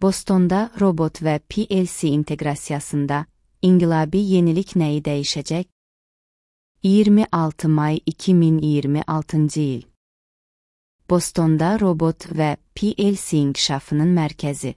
Bostonda robot və PLC inteqrasiyasında inqilabi yenilik nəyi dəyişəcək? 26 may 2026 il. Bostonda robot və PLC inkişafının mərkəzi.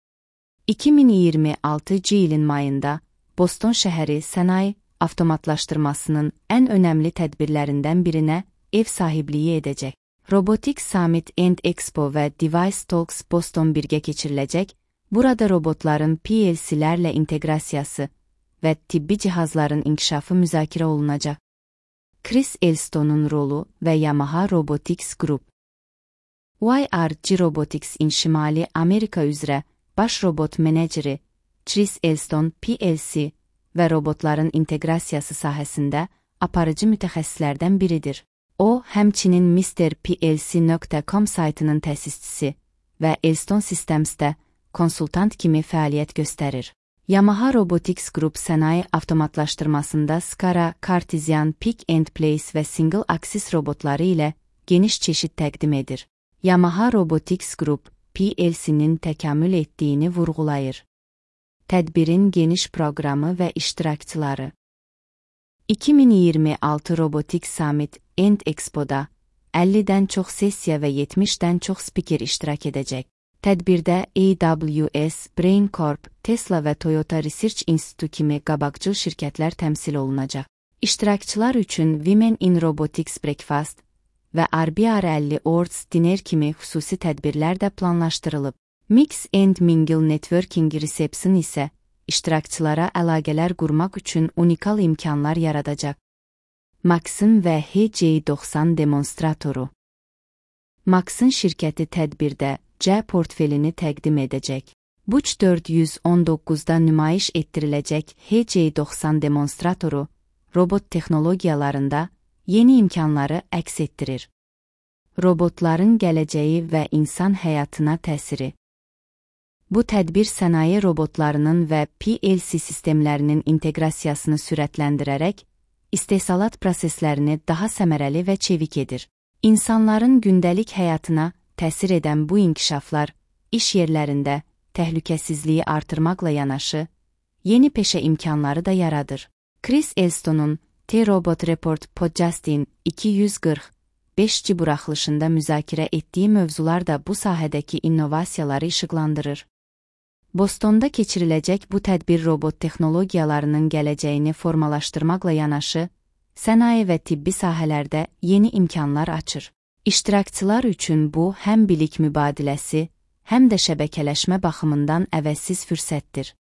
2026 ilin mayında Boston şəhəri sənaye avtomatlaşdırmasının ən önəmli tədbirlərindən birinə ev sahibliyi edəcək. Robotics Summit and Expo və Device Talks Boston birgə keçiriləcək. Burada robotların PLC-lərlə inteqrasiyası və tibbi cihazların inkişafı müzakirə olunacaq. Chris Elston'un rolu və Yamaha Robotics Group. YRG Robotics Şimali Amerika üzrə baş robot meneceri Chris Elston PLC və robotların inteqrasiyası sahəsində aparıcı mütəxəssislərdən biridir. O, həmçinin MrPLC.com saytının təsisçisi və Elston Systems'də konsultant kimi fəaliyyət göstərir. Yamaha Robotics Group sənaye avtomatlaşdırmasında SCARA, Cartesian, Pick and Place və Single Axis robotları ilə geniş çeşid təqdim edir. Yamaha Robotics Group, PLC-nin təkamül etdiyini vurğulayır. Tədbirin geniş proqramı və iştirakçıları. 2026 Robotics Summit and Expo'da 50-dən çox sessiya və 70-dən çox spiker iştirak edəcək. Tədbirdə AWS, Brain Corp, Tesla və Toyota Research Institute kimi qabaqcıl şirkətlər təmsil olunacaq. İştirakçılar üçün Women in Robotics Breakfast və RBR50 Awards Dinner kimi xüsusi tədbirlər də planlaşdırılıb. Mix and Mingle Networking Reception isə iştirakçılara əlaqələr qurmaq üçün unikal imkanlar yaradacaq. Max'ın və HC90 demonstratoru. Max'ın şirkəti tədbirdə C portfelini təqdim edəcək. Buch 419-da nümayiş etdiriləcək HC90 demonstratoru, robot texnologiyalarında yeni imkanları əks etdirir. Robotların gələcəyi və insan həyatına təsiri. Bu tədbir sənaye robotlarının və PLC sistemlərinin inteqrasiyasını sürətləndirərək, istehsalat proseslərini daha səmərəli və çevik edir. İnsanların gündəlik həyatına təsir edən bu inkişaflar, iş yerlərində təhlükəsizliyi artırmaqla yanaşı, yeni peşə imkanları da yaradır. Chris Elston'un T-Robot Report Podcast'in 245 buraxılışında müzakirə etdiyi mövzular da bu sahədəki innovasiyaları işıqlandırır. Bostonda keçiriləcək bu tədbir robot texnologiyalarının gələcəyini formalaşdırmaqla yanaşı, sənaye və tibbi sahələrdə yeni imkanlar açır. İştirakçılar üçün bu həm bilik mübadiləsi, həm də şəbəkələşmə baxımından əvəzsiz fürsətdir.